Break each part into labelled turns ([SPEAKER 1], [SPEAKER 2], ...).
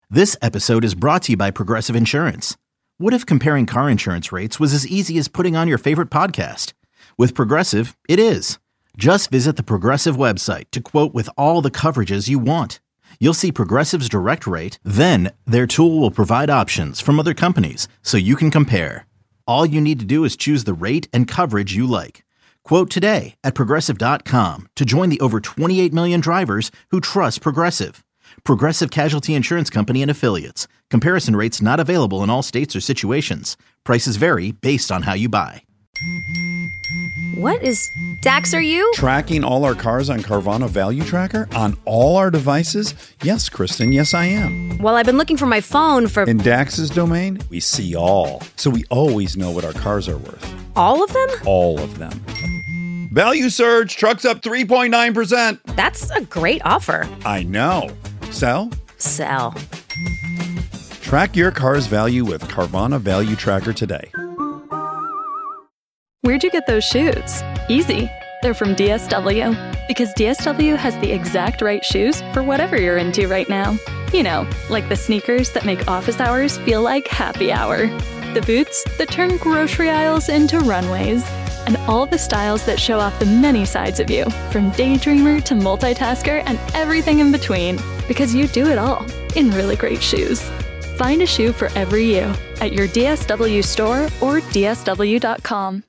[SPEAKER 1] This episode is brought to you by Progressive Insurance. What if comparing car insurance rates was as easy as putting on your favorite podcast? With Progressive, it is. Just visit the Progressive website to quote with all the coverages you want. You'll see Progressive's direct rate, then their tool will provide options from other companies so you can compare. All you need to do is choose the rate and coverage you like. Quote today at Progressive.com to join the over 28 million drivers who trust Progressive. Progressive Casualty Insurance Company and Affiliates. Comparison rates not available in all states or situations. Prices vary based on how you buy.
[SPEAKER 2] What is... Dax, are you?
[SPEAKER 3] Tracking all our cars on Carvana Value Tracker on all our devices? Yes, Kristen, yes I am.
[SPEAKER 2] Well, I've been looking for my phone for...
[SPEAKER 3] In Dax's domain, we see all. So we always know what our cars are worth.
[SPEAKER 2] All of them?
[SPEAKER 3] All of them. Value surge, trucks up 3.9%.
[SPEAKER 2] That's a great offer.
[SPEAKER 3] I know. Sell?
[SPEAKER 2] Sell.
[SPEAKER 3] Track your car's value with Carvana Value Tracker today.
[SPEAKER 4] Where'd you get those shoes? Easy. They're from DSW. Because DSW has the exact right shoes for whatever you're into right now. You know, like the sneakers that make office hours feel like happy hour. The boots that turn grocery aisles into runways. And all the styles that show off the many sides of you, from daydreamer to multitasker and everything in between. Because you do it all in really great shoes. Find a shoe for every you at your DSW store or DSW.com.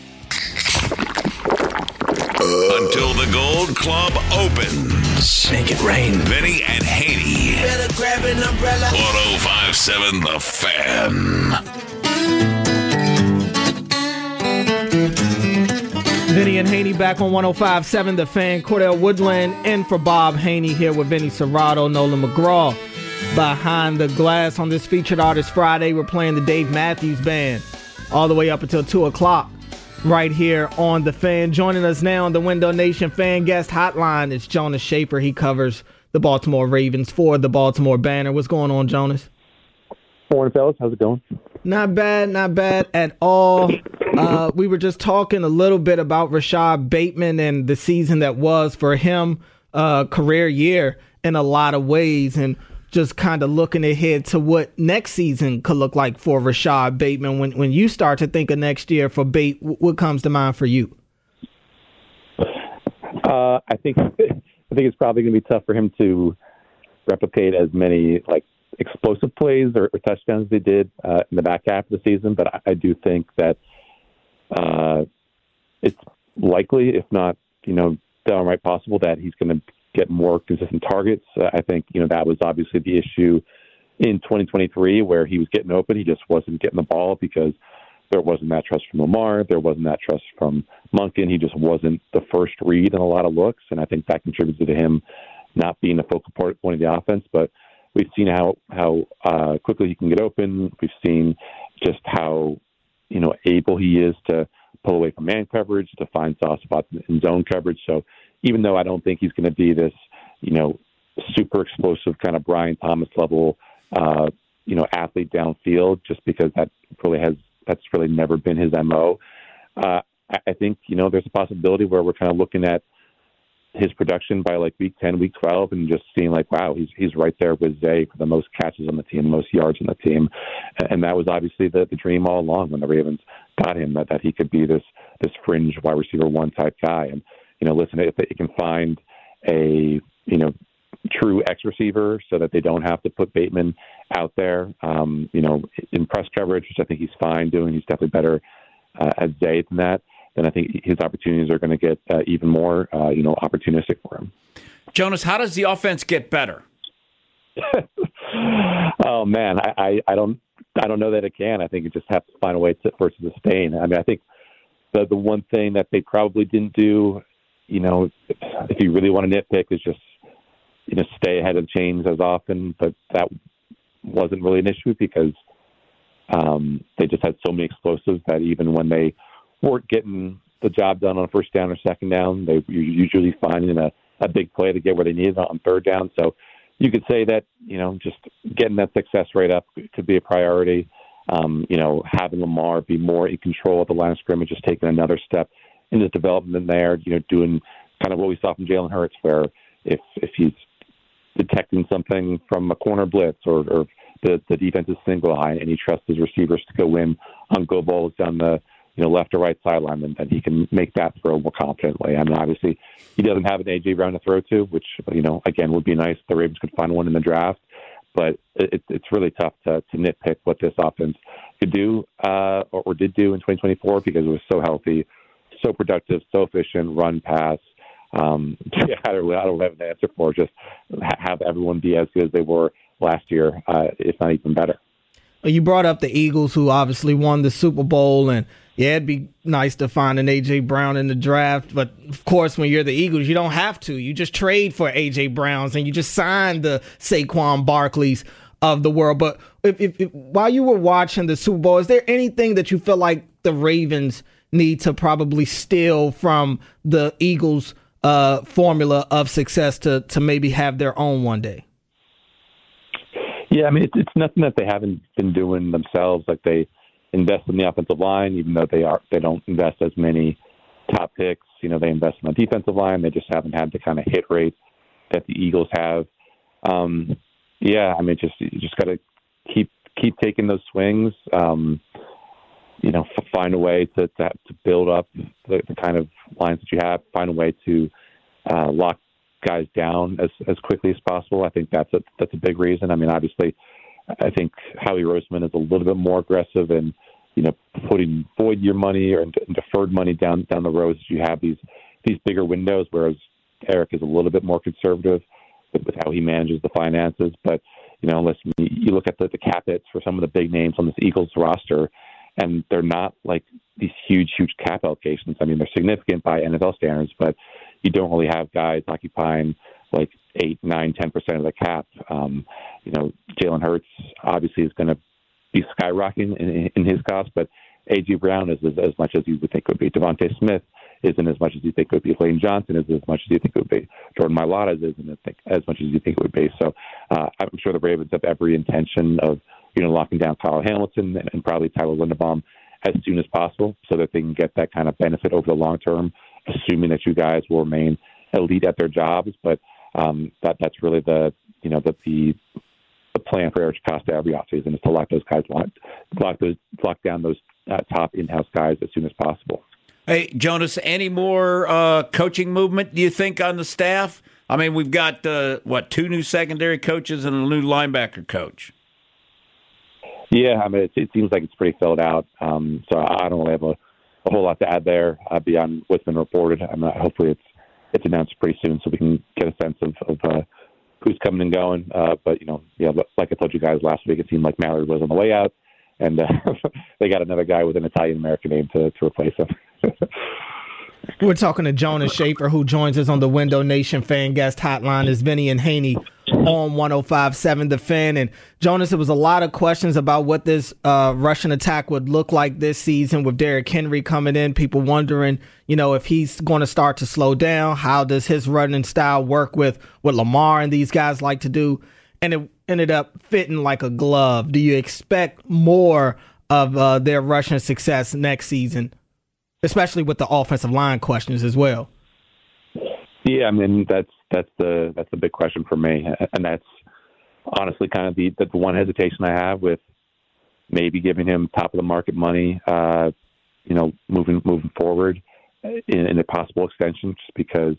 [SPEAKER 5] Until the Gold Club opens.
[SPEAKER 6] Make it rain.
[SPEAKER 5] Vinny and Haney.
[SPEAKER 6] Better grab an umbrella.
[SPEAKER 5] 105.7 The Fan.
[SPEAKER 7] Vinny and Haney back on 105.7 The Fan. Cordell Woodland in for Bob Haney here with Vinny Serrato, Nolan McGraw. Behind the glass on this Featured Artist Friday, we're playing the Dave Matthews Band all the way up until 2 o'clock right here on The Fan. Joining us now on the Window Nation Fan Guest Hotline is Jonas Shaffer. He covers the Baltimore Ravens for the Baltimore Banner. What's going on, Jonas?
[SPEAKER 8] Morning, fellas. How's it going?
[SPEAKER 7] Not bad at all. We were just talking a little bit about Rashad Bateman and the season that was for him, career year in a lot of ways, and just kind of looking ahead to what next season could look like for Rashad Bateman. When you start to think of next year for Bate, what comes to mind for you?
[SPEAKER 8] I think it's probably going to be tough for him to replicate as many explosive plays or touchdowns they did in the back half of the season, but I do think that it's likely, if not, downright possible, that he's going to get more consistent targets. I think, that was obviously the issue in 2023 where he was getting open. He just wasn't getting the ball because there wasn't that trust from Lamar. There wasn't that trust from Monken. He just wasn't the first read in a lot of looks, and I think that contributed to him not being a focal point of the offense. But we've seen how quickly he can get open. We've seen just how able he is to pull away from man coverage, to find soft spots in zone coverage. So even though I don't think he's going to be this, super explosive kind of Brian Thomas level, athlete downfield, just because that's really never been his MO. I think, there's a possibility where we're kind of looking at his production by week 10, week 12, and just seeing wow, he's right there with Zay for the most catches on the team, most yards on the team. And that was obviously the dream all along when the Ravens got him, that he could be this fringe wide receiver one type guy. And, listen, if they can find a, true X receiver so that they don't have to put Bateman out there, in press coverage, which I think he's fine doing. He's definitely better at Zay than that. Then I think his opportunities are going to get even more, opportunistic for him.
[SPEAKER 6] Jonas, how does the offense get better?
[SPEAKER 8] Oh man, I don't know that it can. I think it just has to find a way for it to sustain. I mean, I think the one thing that they probably didn't do, if you really want to nitpick, is just stay ahead of the chains as often. But that wasn't really an issue because they just had so many explosives that even when they weren't getting the job done on first down or second down, they were usually finding a big play to get where they needed on third down. So you could say that, just getting that success rate up could be a priority. Having Lamar be more in control of the line of scrimmage, just taking another step in his development there, doing kind of what we saw from Jalen Hurts, where if he's detecting something from a corner blitz or the defense's single high, and he trusts his receivers to go in on go balls down the left or right sideline, and he can make that throw more confidently. I mean, obviously, he doesn't have an A.J. Brown to throw to, which, again, would be nice if the Ravens could find one in the draft. But it's really tough to nitpick what this offense could do or did do in 2024 because it was so healthy, so productive, so efficient, run, pass. I don't have an answer for. Just have everyone be as good as they were last year, if not even better.
[SPEAKER 7] You brought up the Eagles, who obviously won the Super Bowl, and it'd be nice to find an A.J. Brown in the draft. But, of course, when you're the Eagles, you don't have to. You just trade for A.J. Browns, and you just sign the Saquon Barkleys of the world. But if while you were watching the Super Bowl, is there anything that you feel like the Ravens need to probably steal from the Eagles' formula of success to maybe have their own one day?
[SPEAKER 8] Yeah, I mean, it's nothing that they haven't been doing themselves. Like, they invest in the offensive line, even though they don't invest as many top picks. They invest in the defensive line. They just haven't had the kind of hit rate that the Eagles have. Yeah, I mean, you just got to keep taking those swings. Find a way to build up the kind of lines that you have. Find a way to lock guys down as quickly as possible. I think that's a big reason. I mean, obviously, I think Howie Roseman is a little bit more aggressive in, putting void year money or deferred money down the road. You have these bigger windows, whereas Eric is a little bit more conservative with how he manages the finances. But, listen, you look at the cap hits for some of the big names on this Eagles roster, and they're not like these huge cap allocations. I mean, they're significant by NFL standards, but you don't really have guys occupying like 8, 9, 10% of the cap. Jalen Hurts obviously is going to be skyrocketing in his cost, but A.J. Brown is as much as you would think it would be. Devontae Smith isn't as much as you think it would be. Lane Johnson is as much as you think it would be. Jordan Mailata isn't as much as you think it would be. So I'm sure the Ravens have every intention of locking down Kyle Hamilton and probably Tyler Linderbaum as soon as possible so that they can get that kind of benefit over the long term, assuming that you guys will remain elite at their jobs. But that's really the plan for Eric Costa every offseason is to lock those guys, lock down those top in-house guys as soon as possible.
[SPEAKER 6] Hey, Jonas, any more coaching movement, do you think, on the staff? I mean, we've got, 2 new secondary coaches and a new linebacker coach.
[SPEAKER 8] Yeah, I mean, it seems like it's pretty filled out. So I don't really have a whole lot to add there beyond what's been reported. I mean, hopefully it's announced pretty soon so we can get a sense of who's coming and going. But, like I told you guys last week, it seemed like Mallory was on the way out, and they got another guy with an Italian-American name to replace him.
[SPEAKER 7] We're talking to Jonas Shaffer, who joins us on the Window Nation Fan Guest Hotline. Is Vinny and Haney on 105.7 The Fan. And Jonas, there was a lot of questions about what this Russian attack would look like this season with Derrick Henry coming in. People wondering, if he's going to start to slow down. How does his running style work with what Lamar and these guys like to do? And it ended up fitting like a glove. Do you expect more of their rushing success next season, especially with the offensive line questions as well?
[SPEAKER 8] Yeah, I mean, that's the big question for me, and that's honestly kind of the one hesitation I have with maybe giving him top of the market money, moving forward in a possible extension, just because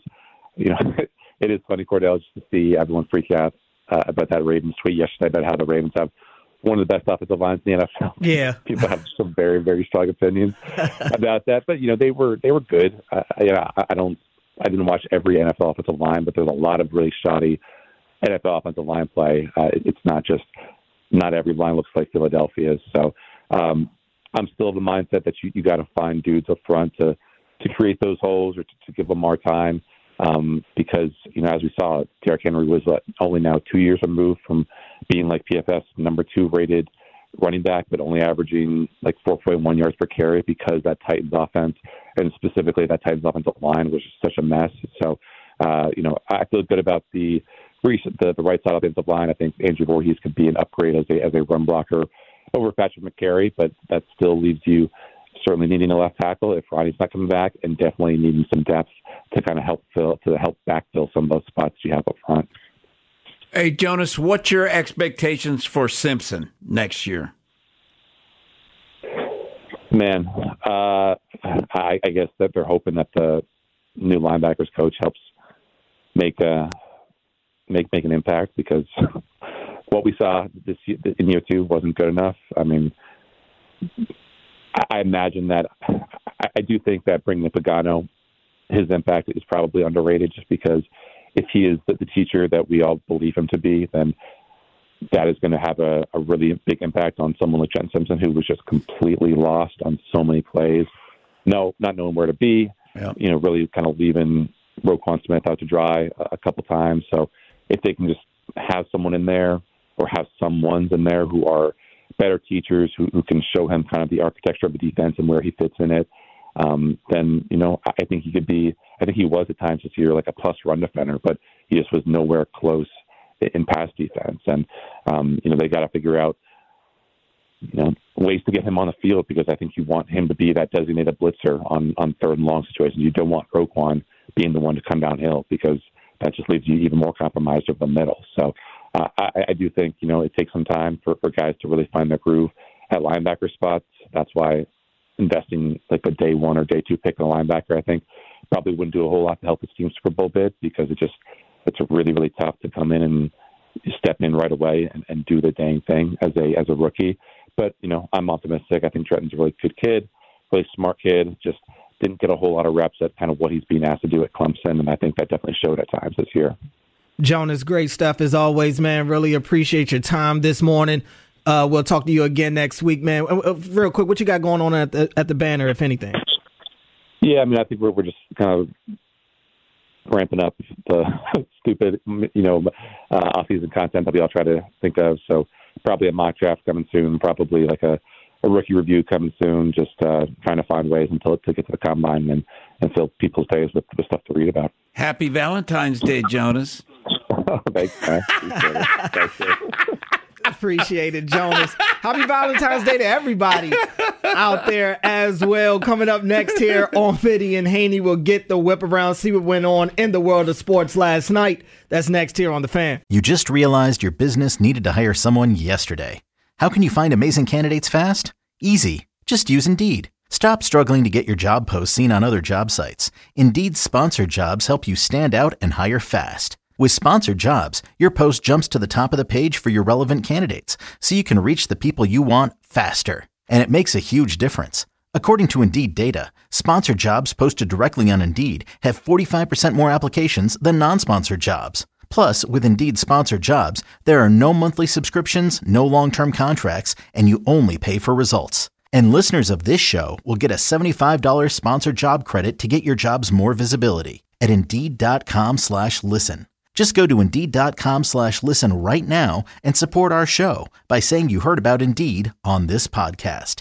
[SPEAKER 8] it is funny, Cordell, just to see everyone freak out about that Ravens tweet yesterday about how the Ravens have one of the best offensive lines in the NFL.
[SPEAKER 7] Yeah,
[SPEAKER 8] people have some very, very strong opinions about that, but they were good. I didn't watch every NFL offensive line, but there's a lot of really shoddy NFL offensive line play. It's not every line looks like Philadelphia's. So I'm still of the mindset that you got to find dudes up front to create those holes or to give them more time. Because, as we saw, Derrick Henry was only now 2 years removed from being like PFF's number 2 rated running back, but only averaging like 4.1 yards per carry because that Titans offense, and specifically that Titans offensive line, was just such a mess. So, I feel good about the right side offensive line. I think Andrew Voorhees could be an upgrade as a run blocker over Patrick McCary, but that still leaves you certainly needing a left tackle if Ronnie's not coming back, and definitely needing some depth to kind of help backfill some of those spots you have up front.
[SPEAKER 6] Hey, Jonas, what's your expectations for Simpson next year?
[SPEAKER 8] Man, I guess that they're hoping that the new linebackers coach helps make an impact, because what we saw in year 2 wasn't good enough. I mean, I imagine that I do think that bringing up Pagano, his impact is probably underrated, just because if he is the teacher that we all believe him to be, then that is going to have a really big impact on someone like Jen Simpson, who was just completely lost on so many plays, not knowing where to be, really kind of leaving Roquan Smith out to dry a couple times. So if they can just have someone in there, or have someones in there who are better teachers, who can show him kind of the architecture of the defense and where he fits in it, then, I think he could be, I think he was at times this year like a plus run defender, but he just was nowhere close in pass defense. And, they got to figure out, ways to get him on the field, because I think you want him to be that designated blitzer on 3rd and long situations. You don't want Roquan being the one to come downhill, because that just leaves you even more compromised over the middle. So I do think, it takes some time for guys to really find their groove at linebacker spots. That's why investing like a day 1 or day 2 pick in a linebacker, I think, probably wouldn't do a whole lot to help his team Super Bowl bid, because it's really, really tough to come in and step in right away and do the dang thing as a rookie. But, I'm optimistic. I think Trenton's a really good kid, really smart kid, just didn't get a whole lot of reps at kind of what he's being asked to do at Clemson, and I think that definitely showed at times this year.
[SPEAKER 7] Jonas, great stuff as always, man. Really appreciate your time this morning. We'll talk to you again next week, man. Real quick, what you got going on at the Banner, if anything?
[SPEAKER 8] Yeah, I mean, I think we're just kind of ramping up the stupid, off-season content that we all try to think of. So probably a mock draft coming soon, probably like a rookie review coming soon, just trying to find ways to get to the combine and fill people's days with stuff to read about.
[SPEAKER 6] Happy Valentine's Day, Jonas.
[SPEAKER 8] Oh, thanks, man.
[SPEAKER 7] Appreciate it, Jonas. Happy Valentine's Day to everybody out there as well. Coming up next here on Fitty and Haney, we'll get the whip around, see what went on in the world of sports last night. That's next here on The Fan.
[SPEAKER 1] You just realized your business needed to hire someone yesterday. How can you find amazing candidates fast? Easy. Just use Indeed. Stop struggling to get your job posts seen on other job sites. Indeed's sponsored jobs help you stand out and hire fast. With sponsored jobs, your post jumps to the top of the page for your relevant candidates, so you can reach the people you want faster. And it makes a huge difference. According to Indeed data, sponsored jobs posted directly on Indeed have 45% more applications than non-sponsored jobs. Plus, with Indeed sponsored jobs, there are no monthly subscriptions, no long-term contracts, and you only pay for results. And listeners of this show will get a $75 sponsored job credit to get your jobs more visibility at Indeed.com/listen. Just go to Indeed.com/listen right now and support our show by saying you heard about Indeed on this podcast.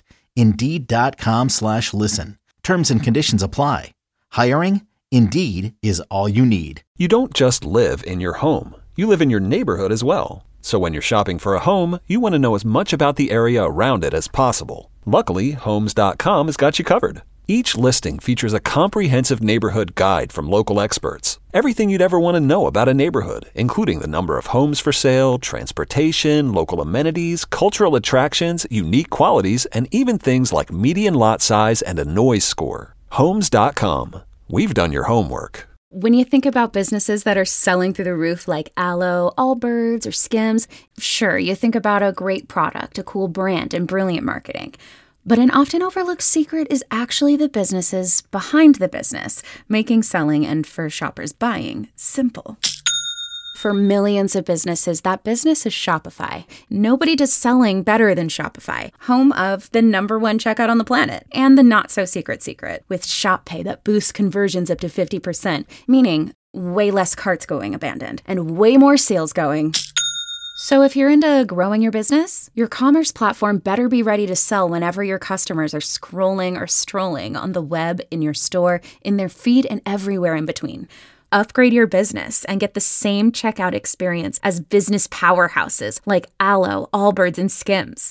[SPEAKER 1] Indeed.com/listen. Terms and conditions apply. Hiring? Indeed is all you need.
[SPEAKER 9] You don't just live in your home. You live in your neighborhood as well. So when you're shopping for a home, you want to know as much about the area around it as possible. Luckily, Homes.com has got you covered. Each listing features a comprehensive neighborhood guide from local experts. Everything you'd ever want to know about a neighborhood, including the number of homes for sale, transportation, local amenities, cultural attractions, unique qualities, and even things like median lot size and a noise score. Homes.com. We've done your homework.
[SPEAKER 10] When you think about businesses that are selling through the roof like Aloe, Allbirds, or Skims, sure, you think about a great product, a cool brand, and brilliant marketing. But an often overlooked secret is actually the businesses behind the business, making selling and for shoppers buying simple. For millions of businesses, that business is Shopify. Nobody does selling better than Shopify, home of the #1 checkout on the planet and the not-so-secret secret with Shop Pay that boosts conversions up to 50%, meaning way less carts going abandoned and way more sales going. So if you're into growing your business, your commerce platform better be ready to sell whenever your customers are scrolling or strolling on the web, in your store, in their feed, and everywhere in between. Upgrade your business and get the same checkout experience as business powerhouses like Aloe, Allbirds, and Skims.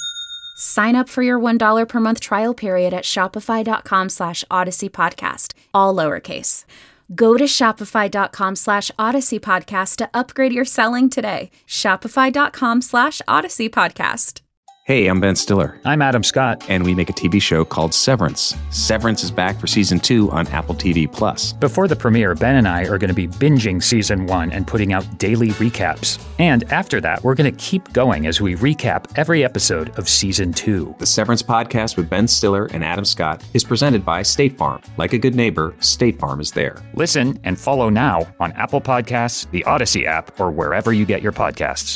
[SPEAKER 10] Sign up for your $1 per month trial period at shopify.com/Odyssey podcast, all lowercase. Go to shopify.com/Odyssey Podcast to upgrade your selling today. Shopify.com/Odyssey Podcast.
[SPEAKER 11] Hey, I'm Ben Stiller. I'm Adam Scott. And we make a TV show called Severance. Severance is back for season 2 on Apple TV+.
[SPEAKER 12] Before the premiere, Ben and I are going to be binging season 1 and putting out daily recaps. And after that, we're going to keep going as we recap every episode of season 2.
[SPEAKER 11] The Severance podcast with Ben Stiller and Adam Scott is presented by State Farm. Like a good neighbor, State Farm is there.
[SPEAKER 12] Listen and follow now on Apple Podcasts, the Odyssey app, or wherever you get your podcasts.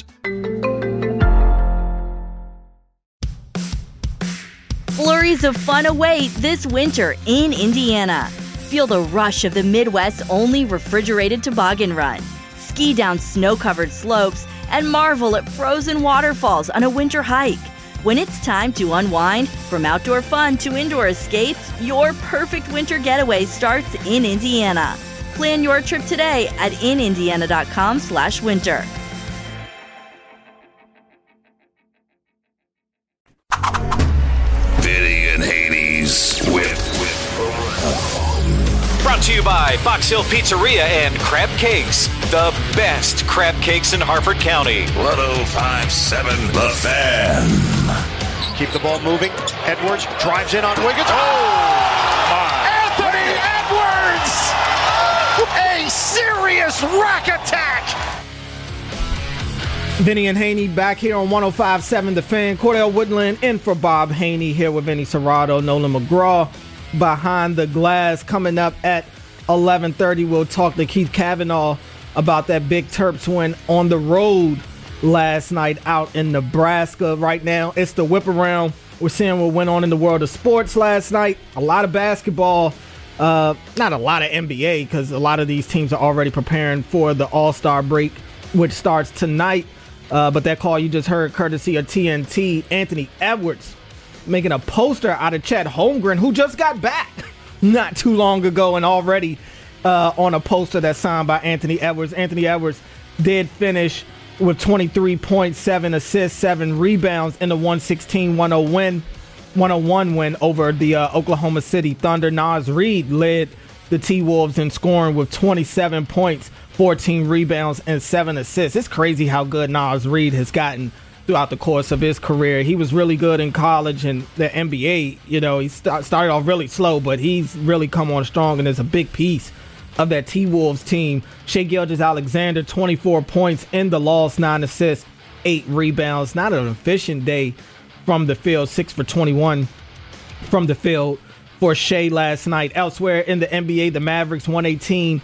[SPEAKER 13] Flurries of fun await this winter in Indiana. Feel the rush of the Midwest's only refrigerated toboggan run. Ski down snow-covered slopes and marvel at frozen waterfalls on a winter hike. When it's time to unwind, from outdoor fun to indoor escapes, your perfect winter getaway starts in Indiana. Plan your trip today at inindiana.com/winter.
[SPEAKER 5] Vinny and Hades with
[SPEAKER 14] Brought to you by Box Hill Pizzeria and Crab Cakes, the best crab cakes in Harford County.
[SPEAKER 5] 105.7 The Fan.
[SPEAKER 15] Keep the ball moving. Edwards drives in on Wiggins. Anthony Edwards! A serious rack attack!
[SPEAKER 7] Vinny and Haney back here on 105.7 The Fan. Cordell Woodland in for Bob Haney, here with Vinny Serrato, Nolan McGraw. Behind the Glass coming up at 11:30. We'll talk to Keith Kavanaugh about that big Terps win on the road last night out in Nebraska. Right now, it's the whip around. We're seeing what went on in the world of sports last night. A lot of basketball, not a lot of NBA, because a lot of these teams are already preparing for the All-Star break, which starts tonight. But that call you just heard, courtesy of TNT, Anthony Edwards making a poster out of Chet Holmgren, who just got back not too long ago, and already on a poster that's signed by Anthony Edwards. Anthony Edwards did finish with 23 points, 7 assists, 7 rebounds in the 101 win over the Oklahoma City Thunder. Naz Reid led the T-Wolves in scoring with 27 points, 14 rebounds, and 7 assists. It's crazy how good Naz Reid has gotten throughout the course of his career. He was really good in college and the NBA. You know, he started off really slow, but he's really come on strong and is a big piece of that T-Wolves team. Shai Gilgeous-Alexander, 24 points in the loss, 9 assists, 8 rebounds. Not an efficient day from the field, 6 for 21 from the field for Shai last night. Elsewhere in the NBA, the Mavericks 118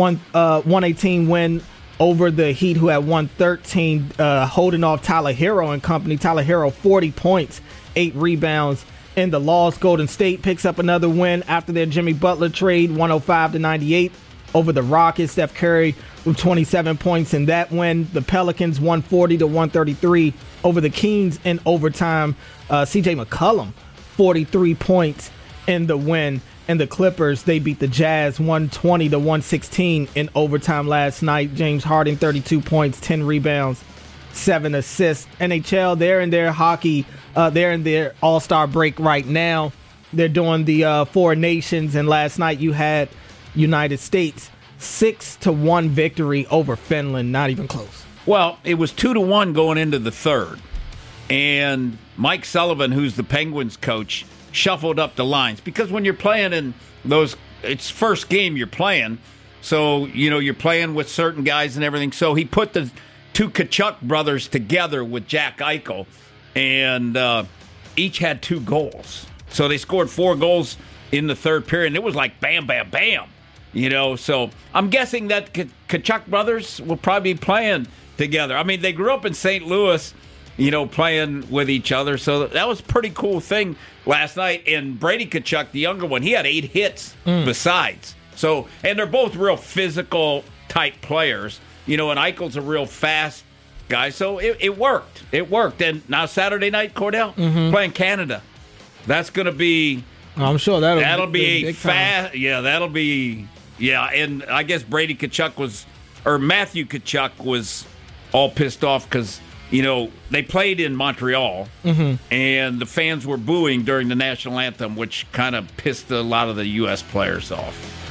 [SPEAKER 7] win over the Heat, who had 113, holding off Tyler Hero and company. Tyler Hero, 40 points, 8 rebounds in the loss. Golden State picks up another win after their Jimmy Butler trade, 105-98 over the Rockets. Steph Curry with 27 points in that win. The Pelicans 140-133 over the Kings in overtime. CJ McCollum, 43 points in the win. And the Clippers, they beat the Jazz 120-116 in overtime last night. James Harden, 32 points, 10 rebounds, 7 assists. NHL, they're in their hockey, they're in their All-Star break right now. They're doing the Four Nations, and last night you had United States 6-1 victory over Finland. Not even close.
[SPEAKER 6] Well, it was 2-1 going into the third. And Mike Sullivan, who's the Penguins coach, shuffled up the lines, because when you're playing in those, it's first game you're playing, so you're playing with certain guys and everything. So he put the two Tkachuk brothers together with Jack Eichel, and each had 2 goals. So they scored 4 goals in the third period, and it was like bam, bam, bam. So I'm guessing that Tkachuk brothers will probably be playing together. I mean, they grew up in St. Louis, playing with each other. So that was a pretty cool thing last night. And Brady Tkachuk, the younger one, he had 8 hits besides. So, and they're both real physical type players, and Eichel's a real fast guy. So it worked. It worked. And now Saturday night, Cordell, playing Canada. That's going to be... I'm sure that'll be fast. Yeah, that'll be... Yeah, and I guess Brady Tkachuk Matthew Tkachuk was all pissed off because... they played in Montreal, and the fans were booing during the national anthem, which kind of pissed a lot of the U.S. players off.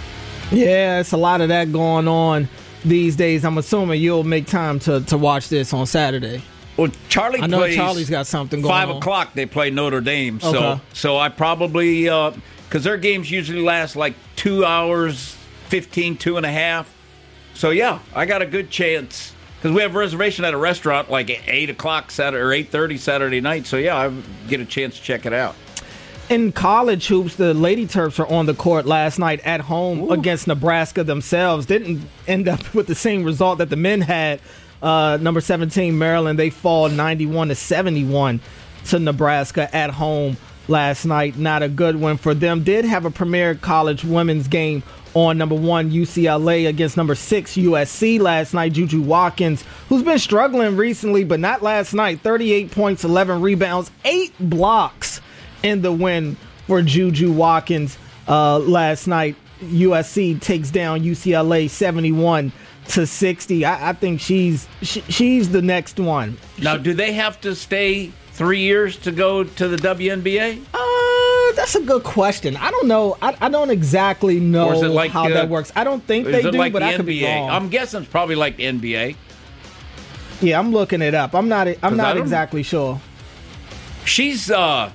[SPEAKER 7] Yeah, it's a lot of that going on these days. I'm assuming you'll make time to watch this on Saturday.
[SPEAKER 6] Well, Charlie
[SPEAKER 7] I know
[SPEAKER 6] plays
[SPEAKER 7] Charlie's got something going
[SPEAKER 6] 5
[SPEAKER 7] on.
[SPEAKER 6] o'clock, they play Notre Dame.
[SPEAKER 7] Okay.
[SPEAKER 6] So I probably, because their games usually last like 2 hours, 2.5. So, yeah, I got a good chance. Because we have a reservation at a restaurant like at 8 o'clock Saturday or 8:30 Saturday night. So, yeah, I get a chance to check it out.
[SPEAKER 7] In college hoops, the Lady Terps are on the court last night at home against Nebraska themselves. Didn't end up with the same result that the men had. Number 17, Maryland, they fall 91-71 to Nebraska at home last night. Not a good one for them. Did have a premier college women's game on number 1 UCLA against number 6 USC last night. Juju Watkins, who's been struggling recently, but not last night. 38 points, 11 rebounds, 8 blocks in the win for Juju Watkins last night. USC takes down UCLA 71-60. I think she's the next one.
[SPEAKER 6] Now, do they have to stay 3 years to go to the WNBA?
[SPEAKER 7] That's a good question. I don't know. I don't exactly know how that works. I don't think they do,
[SPEAKER 6] like
[SPEAKER 7] but
[SPEAKER 6] the
[SPEAKER 7] I could be
[SPEAKER 6] NBA?
[SPEAKER 7] wrong.
[SPEAKER 6] I'm guessing it's probably like the NBA.
[SPEAKER 7] Yeah, I'm looking it up. I'm not exactly sure.
[SPEAKER 6] She's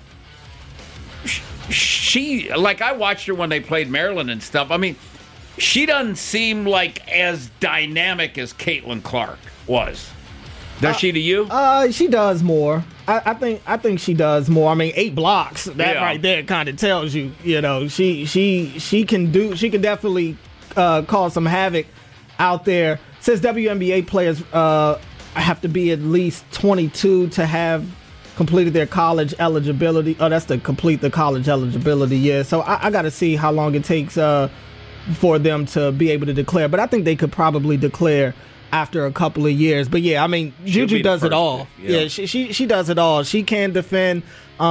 [SPEAKER 6] she like I watched her when they played Maryland and stuff. I mean, she doesn't seem like as dynamic as Caitlin Clark was. Does she to you?
[SPEAKER 7] She does more. I think she does more. I mean, 8 blocks. That right there kind of tells you. You know, she can definitely cause some havoc out there. Says WNBA players have to be at least 22 to have completed their college eligibility. Oh, that's to complete the college eligibility. Yeah. So I got to see how long it takes for them to be able to declare. But I think they could probably declare after a couple of years. But yeah, I mean, Juju does it all. Yeah, she does it all. She can defend.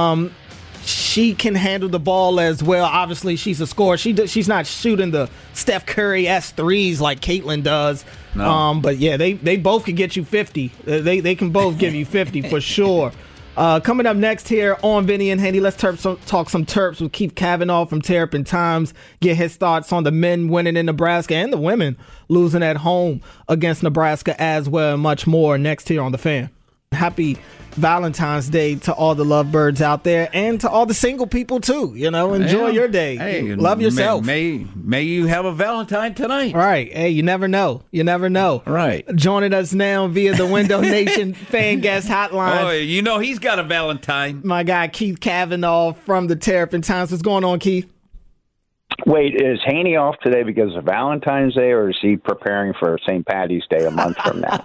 [SPEAKER 7] She can handle the ball as well. Obviously, she's a scorer. She's not shooting the Steph Curry-esque threes like Caitlin does.
[SPEAKER 6] No.
[SPEAKER 7] But yeah, they both can get you 50. They can both give you 50 for sure. Coming up next here on Vinny and Haney, let's talk some Terps with Keith Kavanaugh from Terrapin Times. Get his thoughts on the men winning in Nebraska and the women losing at home against Nebraska as well, and much more next here on The Fan. Happy Valentine's Day to all the lovebirds out there and to all the single people too. You know, enjoy your day.
[SPEAKER 6] Hey,
[SPEAKER 7] love yourself.
[SPEAKER 6] May you have a Valentine tonight.
[SPEAKER 7] Right. Hey, you never know.
[SPEAKER 6] Right.
[SPEAKER 7] Joining us now via the Window Nation fan guest hotline.
[SPEAKER 6] Oh, you know he's got a Valentine.
[SPEAKER 7] My guy Keith Kavanaugh from the Terrapin Times. What's going on, Keith?
[SPEAKER 16] Wait, is Haney off today because of Valentine's Day, or is he preparing for St. Patty's Day a month from now?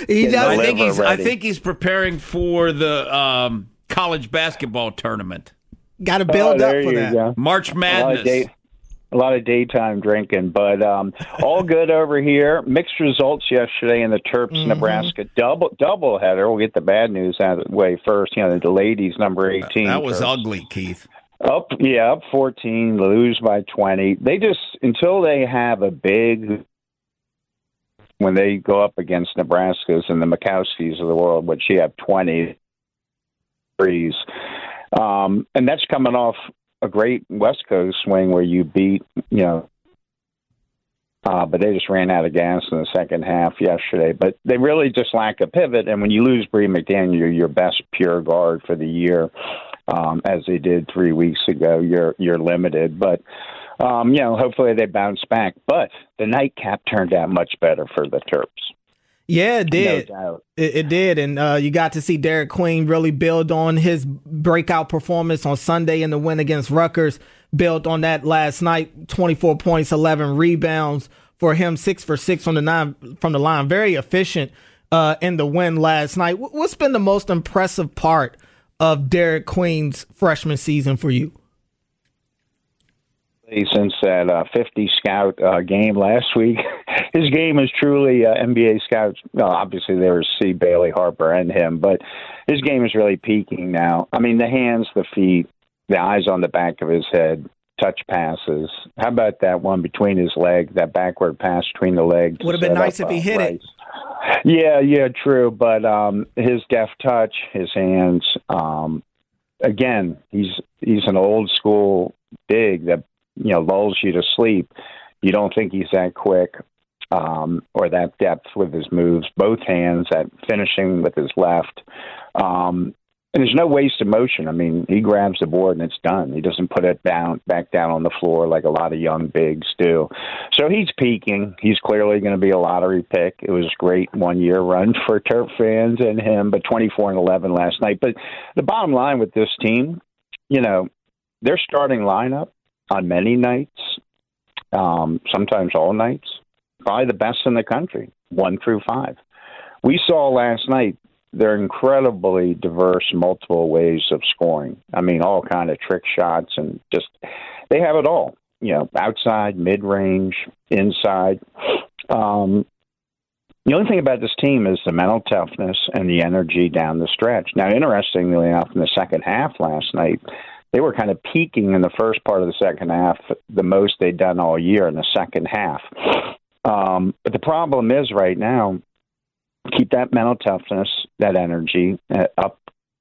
[SPEAKER 6] I think he's preparing for the college basketball tournament.
[SPEAKER 7] Got to build up for that.
[SPEAKER 16] Go.
[SPEAKER 6] March Madness.
[SPEAKER 16] A lot of daytime drinking, but all good over here. Mixed results yesterday in the Terps, Nebraska double header. We'll get the bad news out of the way first. You know, the ladies, number 18.
[SPEAKER 6] That was
[SPEAKER 16] Terps.
[SPEAKER 6] ugly, Keith.
[SPEAKER 16] Up 14, lose by 20. They just, until they have a big, when they go up against Nebraska's and the Mikowskis of the world, which you have 20 threes. And that's coming off a great West Coast swing where you beat, but they just ran out of gas in the second half yesterday. But they really just lack a pivot. And when you lose Bree McDaniel, you're your best pure guard for the year. As they did 3 weeks ago, you're limited. But, hopefully they bounce back. But the nightcap turned out much better for the Terps.
[SPEAKER 7] Yeah, it did.
[SPEAKER 16] No doubt.
[SPEAKER 7] It did. And you got to see Derek Queen really build on his breakout performance on Sunday in the win against Rutgers. Built on that last night, 24 points, 11 rebounds for him, 6 for 6 from the line. Very efficient in the win last night. What's been the most impressive part of Derek Queen's freshman season for you?
[SPEAKER 16] Since that 50 scout game last week, his game is truly NBA scouts. Well, obviously, there was C. Bailey Harper and him, but his game is really peaking now. I mean, the hands, the feet, the eyes on the back of his head, touch passes. How about that one between his legs, that backward pass between the legs?
[SPEAKER 7] Would have been nice if he hit it.
[SPEAKER 16] Yeah, true. But his deft touch, his hands, again, he's an old school big that lulls you to sleep. You don't think he's that quick or that depth with his moves, both hands, that finishing with his left. And there's no waste of motion. I mean, he grabs the board and it's done. He doesn't put it back down on the floor like a lot of young bigs do. So he's peaking. He's clearly going to be a lottery pick. It was a great one-year run for Terp fans and him, but 24-11 last night. But the bottom line with this team, their starting lineup on many nights, sometimes all nights, probably the best in the country, 1 through 5. We saw last night they're incredibly diverse, multiple ways of scoring. I mean, all kind of trick shots and just they have it all. Outside, mid-range, inside. The only thing about this team is the mental toughness and the energy down the stretch. Now, interestingly enough, in the second half last night, they were kind of peaking in the first part of the second half, the most they'd done all year in the second half. But the problem is right now, keep that mental toughness, that energy up.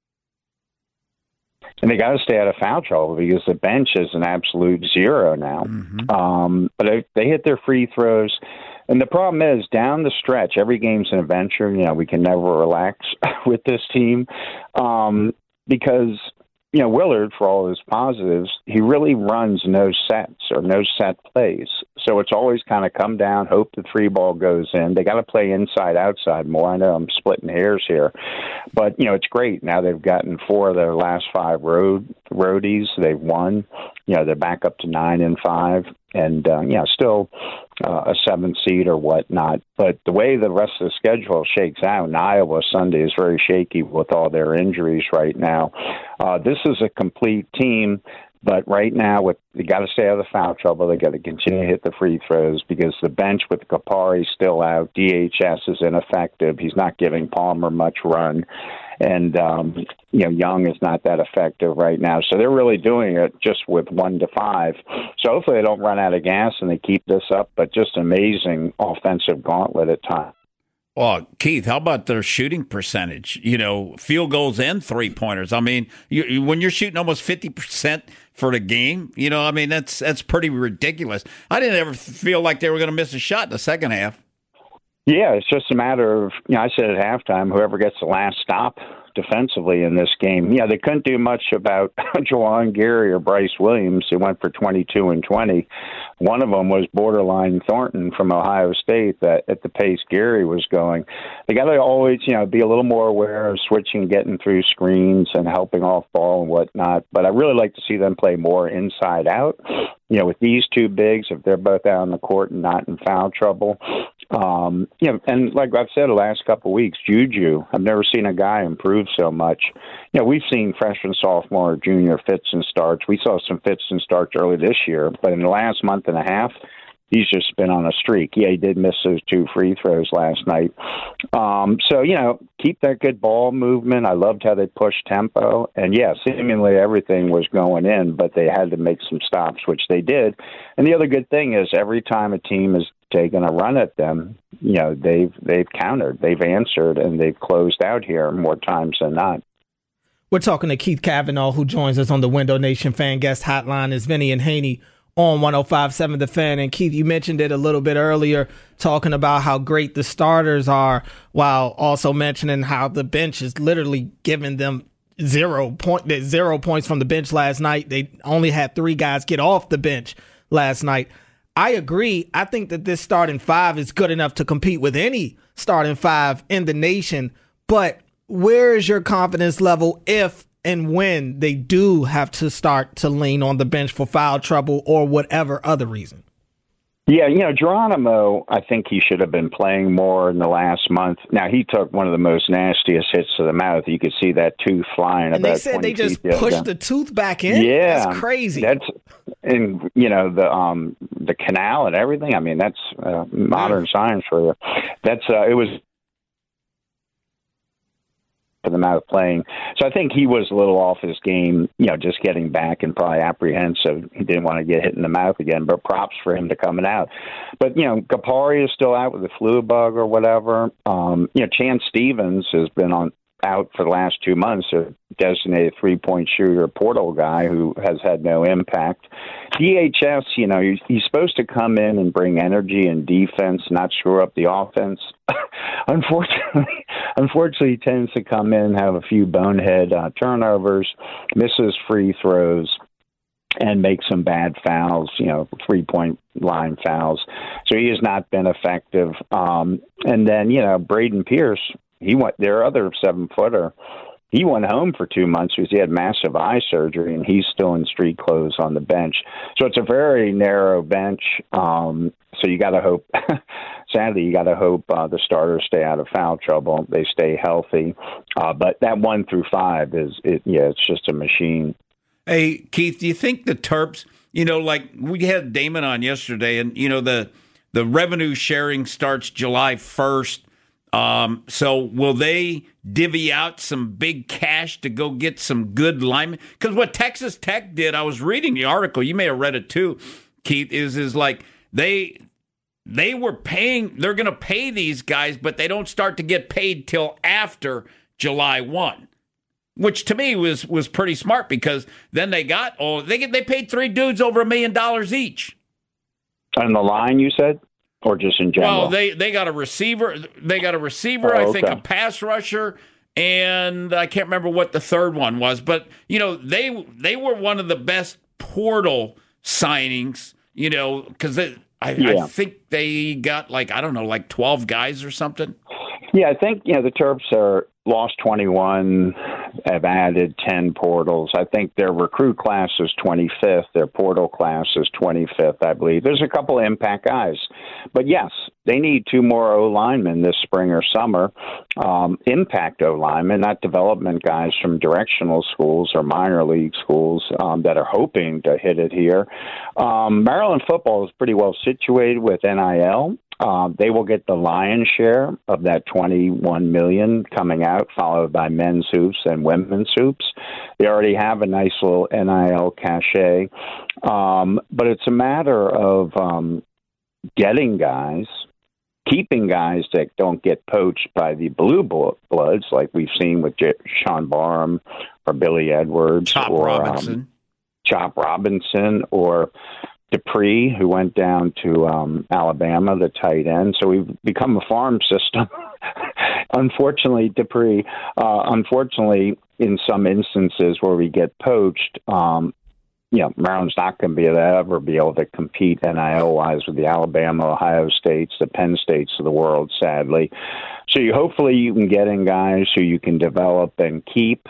[SPEAKER 16] And they got to stay out of foul trouble because the bench is an absolute zero now. Mm-hmm. But they hit their free throws. And the problem is, down the stretch, every game's an adventure. We can never relax with this team because, Willard, for all his positives, he really runs no sets or no set plays. So it's always kind of come down, hope the three ball goes in. They got to play inside, outside more. I know I'm splitting hairs here. But, it's great. Now they've gotten 4 of their last 5 roadies. They've won. They're back up to 9-5. And, still a 7th seed or whatnot. But the way the rest of the schedule shakes out, and Iowa Sunday is very shaky with all their injuries right now. This is a complete team. But right now, they got to stay out of the foul trouble. They got to continue to hit the free throws because the bench with Kapari still out. DHS is ineffective. He's not giving Palmer much run. And, Young is not that effective right now. So they're really doing it just with 1 to 5. So hopefully they don't run out of gas and they keep this up. But just amazing offensive gauntlet at times.
[SPEAKER 6] Well, Keith, how about their shooting percentage? Field goals and three-pointers. I mean, when you're shooting almost 50% for the game, that's pretty ridiculous. I didn't ever feel like they were going to miss a shot in the second half.
[SPEAKER 16] Yeah, it's just a matter of, I said at halftime, whoever gets the last stop defensively in this game. Yeah, they couldn't do much about Juwan Gary or Bryce Williams, who went for 22 and 20. One of them was borderline Thornton from Ohio State that at the pace Gary was going. They got to always, be a little more aware of switching, getting through screens and helping off ball and whatnot. But I really like to see them play more inside out. With these two bigs, if they're both out on the court and not in foul trouble. And like I've said the last couple of weeks, Juju, I've never seen a guy improve so much. We've seen freshman, sophomore, junior fits and starts. We saw some fits and starts early this year, but in the last month and a half, he's just been on a streak. Yeah, he did miss those 2 free throws last night. So, keep that good ball movement. I loved how they pushed tempo. And, yeah, seemingly everything was going in, but they had to make some stops, which they did. And the other good thing is every time a team is taking a run at them, they've countered, they've answered, and they've closed out here more times than not.
[SPEAKER 7] We're talking to Keith Cavanaugh, who joins us on the Window Nation Fan Guest Hotline. Is Vinny and Haney on 105.7 The Fan. And Keith, you mentioned it a little bit earlier, talking about how great the starters are, while also mentioning how the bench is literally giving them 0 points from the bench last night. They only had 3 guys get off the bench last night. I agree. I think that this starting 5 is good enough to compete with any starting 5 in the nation. But where is your confidence level if and when they do have to start to lean on the bench for foul trouble or whatever other reason?
[SPEAKER 16] Yeah, Geronimo, I think he should have been playing more in the last month. Now, he took one of the most nastiest hits to the mouth. You could see that tooth flying.
[SPEAKER 7] And they said they just pushed the tooth back in?
[SPEAKER 16] Yeah.
[SPEAKER 7] That's crazy.
[SPEAKER 16] And, the canal and everything. I mean, that's modern science for you. It was for them out of playing. So I think he was a little off his game, just getting back and probably apprehensive. He didn't want to get hit in the mouth again, but props for him to coming out. But, Kapari is still out with the flu bug or whatever. Chance Stevens has been on out for the last 2 months, a designated three-point shooter portal guy who has had no impact. DHS, he's supposed to come in and bring energy and defense, not screw up the offense. Unfortunately, he tends to come in, have a few bonehead turnovers, misses free throws, and make some bad fouls, 3-point line fouls. So he has not been effective. And then, Braden Pierce, their other 7-footer, he went home for 2 months because he had massive eye surgery, and he's still in street clothes on the bench. So it's a very narrow bench. So you got to hope, sadly, the starters stay out of foul trouble. They stay healthy. But that 1 through 5 it's just a machine.
[SPEAKER 6] Hey, Keith, do you think the Terps, like we had Damon on yesterday, and, the revenue sharing starts July 1st. So will they divvy out some big cash to go get some good linemen? Because what Texas Tech did, I was reading the article, you may have read it too, Keith, is like they were paying, they're going to pay these guys, but they don't start to get paid till after July 1. Which to me was pretty smart, because then they paid 3 dudes over $1 million each.
[SPEAKER 16] On the line, you said, or just in general?
[SPEAKER 6] Well, they got a receiver. They got a receiver. I think a pass rusher, and I can't remember what the third one was. But they were one of the best portal signings. Because I think they got like 12 guys or something.
[SPEAKER 16] Yeah, I think the Terps are lost 21, have added 10 portals. I think their recruit class is 25th. Their portal class is 25th, I believe. There's a couple of impact guys. But, yes, they need 2 more O-linemen this spring or summer. Impact O-linemen, not development guys from directional schools or minor league schools that are hoping to hit it here. Maryland football is pretty well situated with NIL. They will get the lion's share of that $21 million coming out, followed by men's hoops and women's hoops. They already have a nice little NIL cachet, but it's a matter of getting guys, keeping guys that don't get poached by the blue bloods, like we've seen with Sean Barham or Billy Edwards
[SPEAKER 6] Chop
[SPEAKER 16] Robinson or Dupree, who went down to Alabama, the tight end. So we've become a farm system. Unfortunately, Dupree, in some instances where we get poached, Maryland's not going to ever be able to compete NIL-wise with the Alabama, Ohio States, the Penn States of the world, sadly. So hopefully you can get in guys who you can develop and keep.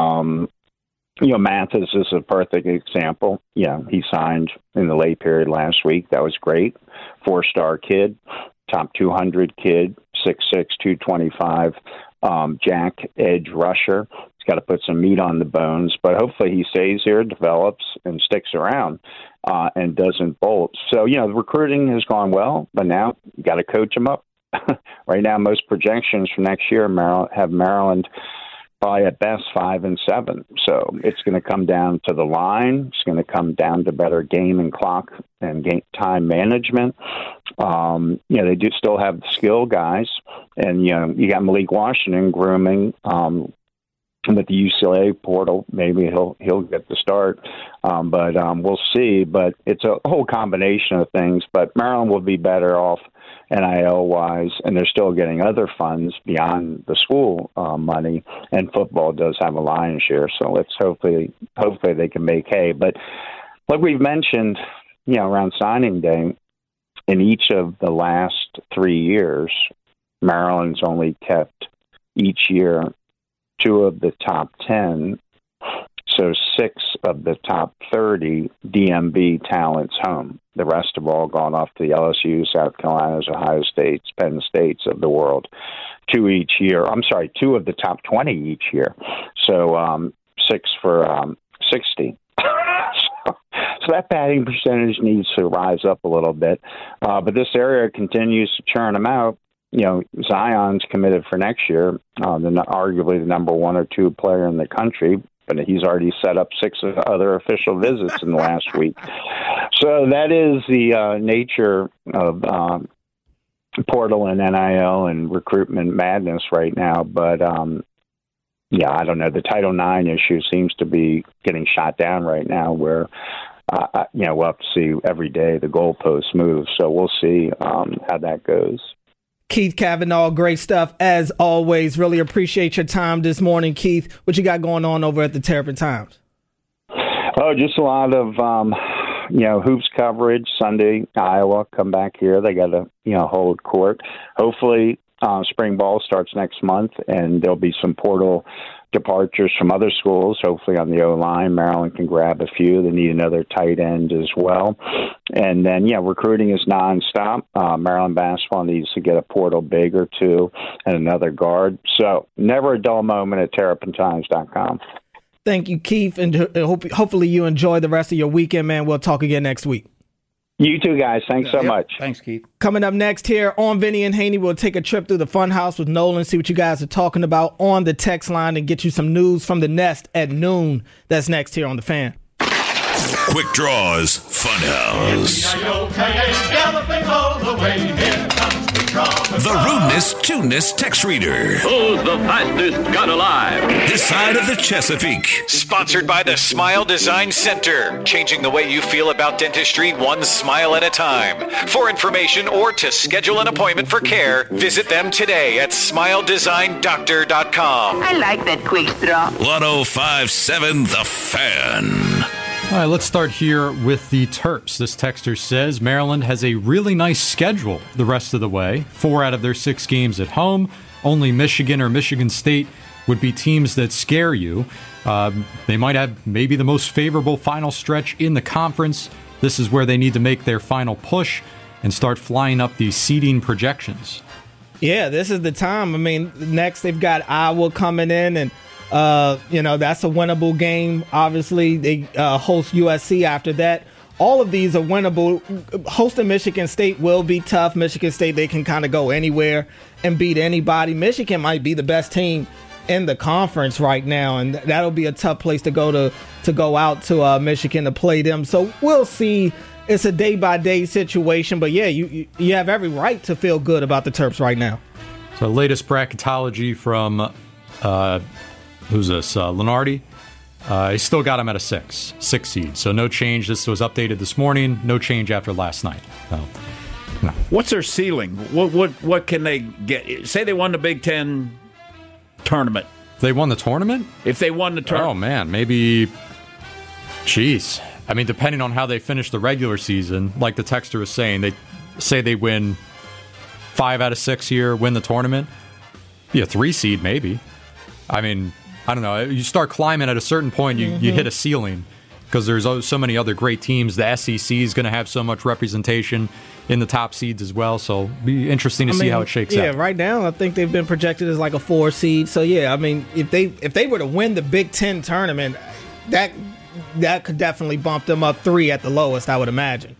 [SPEAKER 16] Mathis is a perfect example. He signed in the late period last week. That was great. 4-star kid, top 200 kid, 6'6", 225, jack edge rusher. He's got to put some meat on the bones, but hopefully he stays here, develops, and sticks around and doesn't bolt. So, the recruiting has gone well, but now you got to coach him up. Right now, most projections for next year have Maryland probably at best 5 and 7. So it's going to come down to the line. It's going to come down to better game and clock and game time management. They do still have the skill guys, and you got Malik Washington grooming with the UCLA portal. Maybe he'll get the start, but we'll see. But it's a whole combination of things. But Maryland will be better off NIL-wise, and they're still getting other funds beyond the school money, and football does have a lion's share, so let's hopefully they can make hay. But like we've mentioned, around signing day, in each of the last 3 years, Maryland's only kept each year 2 of the top 10, so 6 of the top 30 DMV talents home. The rest have all gone off to the LSU, South Carolinas, Ohio States, Penn States of the world. 2 each year. I'm sorry, 2 of the top 20 each year. So 6 for 60. So that batting percentage needs to rise up a little bit. But this area continues to churn them out. Zion's committed for next year, arguably the number 1 or 2 player in the country. But he's already set up 6 other official visits in the last week. So that is the nature of portal and NIL and recruitment madness right now. But yeah, I don't know. The Title IX issue seems to be getting shot down right now where, we'll have to see every day the goalposts move. So we'll see how that goes.
[SPEAKER 7] Keith Kavanaugh, great stuff as always. Really appreciate your time this morning, Keith. What you got going on over at the Terrapin Times?
[SPEAKER 16] Oh, just a lot of, hoops coverage. Sunday, Iowa come back here. They got to, hold court. Hopefully, spring ball starts next month, and there'll be some portal departures from other schools, hopefully on the O-line. Maryland can grab a few. They need another tight end as well. And then, recruiting is nonstop. Maryland basketball needs to get a portal big or two and another guard. So never a dull moment at TerrapinTimes.com.
[SPEAKER 7] Thank you, Keith, and hopefully you enjoy the rest of your weekend, man. We'll talk again next week.
[SPEAKER 16] You too, guys. Thanks so much.
[SPEAKER 6] Thanks, Keith.
[SPEAKER 7] Coming up next here on Vinny and Haney, we'll take a trip through the Funhouse with Nolan, see what you guys are talking about on the text line, and get you some news from the Nest at noon. That's next here on The Fan.
[SPEAKER 5] Quick Draws Funhouse. The rudeness, tuneness text reader.
[SPEAKER 17] Who's the fastest gun alive?
[SPEAKER 5] This side of the Chesapeake.
[SPEAKER 14] Sponsored by the Smile Design Center. Changing the way you feel about dentistry one smile at a time. For information or to schedule an appointment for care, visit them today at smiledesigndoctor.com.
[SPEAKER 17] I like that quick straw.
[SPEAKER 5] 105.7 The Fan.
[SPEAKER 18] All right, let's start here with the Terps. This texter says Maryland has a really nice schedule the rest of the way. 4 out of their 6 games at home. Only Michigan or Michigan State would be teams that scare you. They might have maybe the most favorable final stretch in the conference. This is where they need to make their final push and start flying up these seeding projections.
[SPEAKER 7] Yeah, this is the time. I mean, next they've got Iowa coming in, and that's a winnable game. Obviously, they host USC after that. All of these are winnable. Hosting Michigan State will be tough. Michigan State, they can kind of go anywhere and beat anybody. Michigan might be the best team in the conference right now, and that'll be a tough place to go out to Michigan to play them. So we'll see. It's a day-by-day situation, but yeah, you have every right to feel good about the Terps right now.
[SPEAKER 18] So latest bracketology from who's this? Lenardi. He still got him at a 6 seed. So no change. This was updated this morning. No change after last night. So, no.
[SPEAKER 6] What's their ceiling? What can they get? Say they won the Big Ten tournament.
[SPEAKER 18] They won the tournament?
[SPEAKER 6] If they won the tournament.
[SPEAKER 18] Oh, man. Maybe. Jeez. I mean, depending on how they finish the regular season, like the texter was saying, they say they win 5 out of 6 here, win the tournament. Be a 3 seed, maybe. I mean, I don't know. You start climbing at a certain point, you hit a ceiling because there's so many other great teams. The SEC is going to have so much representation in the top seeds as well. So it'll be interesting to see how it shakes out.
[SPEAKER 7] Yeah, right now I think they've been projected as like a 4 seed. So yeah, I mean, if they were to win the Big Ten tournament, that could definitely bump them up 3 at the lowest, I would imagine.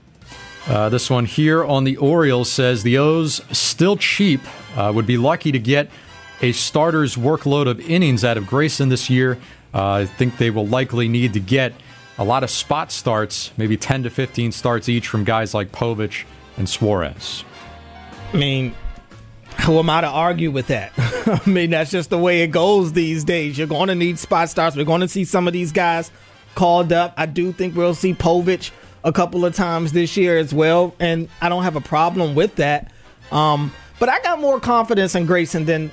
[SPEAKER 18] This one here on the Orioles says the O's still cheap, would be lucky to get a starter's workload of innings out of Grayson this year. I think they will likely need to get a lot of spot starts, maybe 10 to 15 starts each from guys like Povich and Suarez.
[SPEAKER 7] I mean, who am I to argue with that? I mean, that's just the way it goes these days. You're going to need spot starts. We're going to see some of these guys called up. I do think we'll see Povich a couple of times this year as well, and I don't have a problem with that. But I got more confidence in Grayson than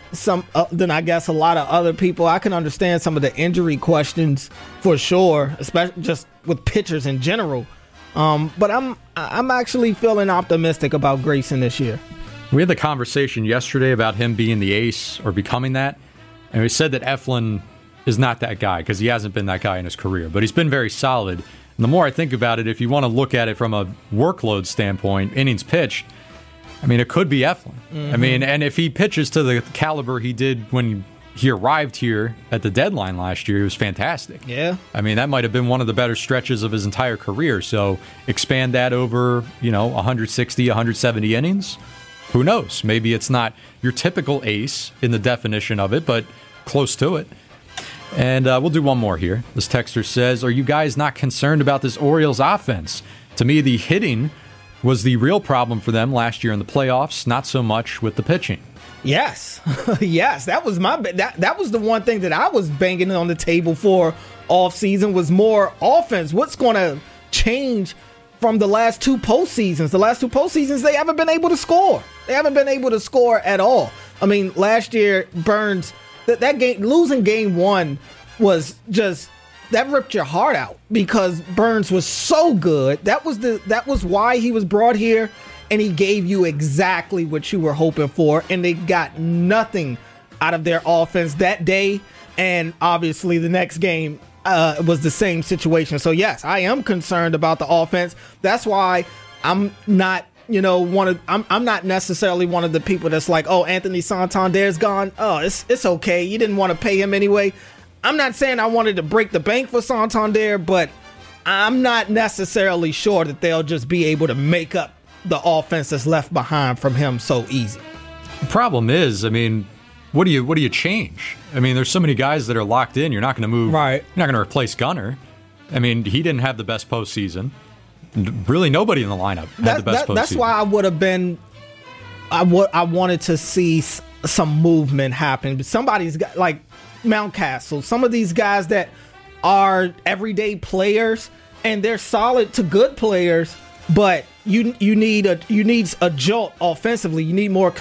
[SPEAKER 7] I guess a lot of other people. I can understand some of the injury questions for sure, especially just with pitchers in general. But I'm actually feeling optimistic about Grayson this year.
[SPEAKER 18] We had the conversation yesterday about him being the ace or becoming that, and we said that Eflin is not that guy because he hasn't been that guy in his career, but he's been very solid. And the more I think about it, if you want to look at it from a workload standpoint, innings pitched, I mean, it could be Eflin. Mm-hmm. I mean, and if he pitches to the caliber he did when he arrived here at the deadline last year, he was fantastic.
[SPEAKER 7] Yeah.
[SPEAKER 18] I mean, that might have been one of the better stretches of his entire career. So expand that over, 160, 170 innings. Who knows? Maybe it's not your typical ace in the definition of it, but close to it. And we'll do one more here. This texter says, are you guys not concerned about this Orioles offense? To me, the hitting was the real problem for them last year in the playoffs, not so much with the pitching.
[SPEAKER 7] Yes. Yes, that was that was the one thing that I was banging on the table for off season was more offense. What's going to change from the last two postseasons? The last two postseasons, they haven't been able to score. They haven't been able to score at all. I mean, last year, Burns, that game, losing game one was just, that ripped your heart out because Burns was so good. That was why he was brought here. And he gave you exactly what you were hoping for. And they got nothing out of their offense that day. And obviously the next game was the same situation. So, yes, I am concerned about the offense. That's why I'm not, I'm not necessarily one of the people that's like, oh, Anthony Santander's gone. Oh, it's okay. You didn't want to pay him anyway. I'm not saying I wanted to break the bank for Santander, but I'm not necessarily sure that they'll just be able to make up the offense that's left behind from him so easy.
[SPEAKER 18] The problem is, I mean, what do you change? I mean, there's so many guys that are locked in. You're not going to move. Right. You're not going to replace Gunnar. I mean, he didn't have the best postseason. Really, nobody in the lineup had the best postseason. That's
[SPEAKER 7] why I would have been. I wanted to see some movement happen. But somebody's got like Mountcastle. Some of these guys that are everyday players and they're solid to good players, but you need a jolt offensively. You need more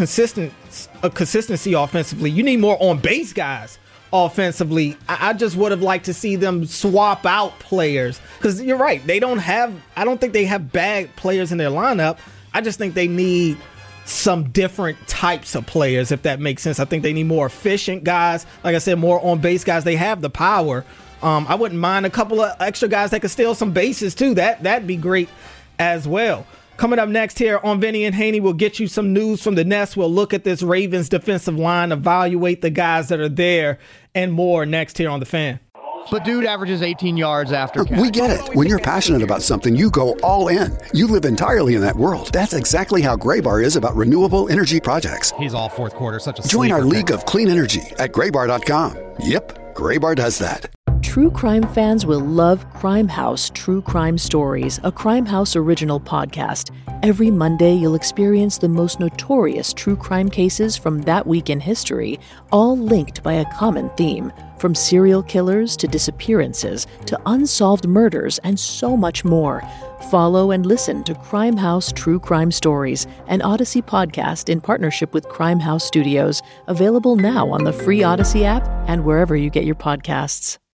[SPEAKER 7] consistency offensively. You need more on base guys offensively. I just would have liked to see them swap out players because you're right. I don't think they have bad players in their lineup. I just think they need some different types of players, if that makes sense. I think they need more efficient guys. Like I said, more on base guys. They have the power. I wouldn't mind a couple of extra guys that could steal some bases too. That'd be great as well. Coming up next here on Vinny and Haney, we'll get you some news from the Nest. We'll look at this Ravens defensive line, evaluate the guys that are there, and more next here on The Fan.
[SPEAKER 19] But dude averages 18 yards after catch.
[SPEAKER 20] We get it. When you're passionate about something, you go all in. You live entirely in that world. That's exactly how Graybar is about renewable energy projects.
[SPEAKER 19] He's all fourth quarter, such a
[SPEAKER 20] Join our league of clean energy at graybar.com. Yep, Graybar does that.
[SPEAKER 21] True crime fans will love Crime House True Crime Stories, a Crime House original podcast. Every Monday, you'll experience the most notorious true crime cases from that week in history, all linked by a common theme. From serial killers to disappearances to unsolved murders and so much more. Follow and listen to Crime House True Crime Stories, an Odyssey podcast in partnership with Crime House Studios, available now on the free Odyssey app and wherever you get your podcasts.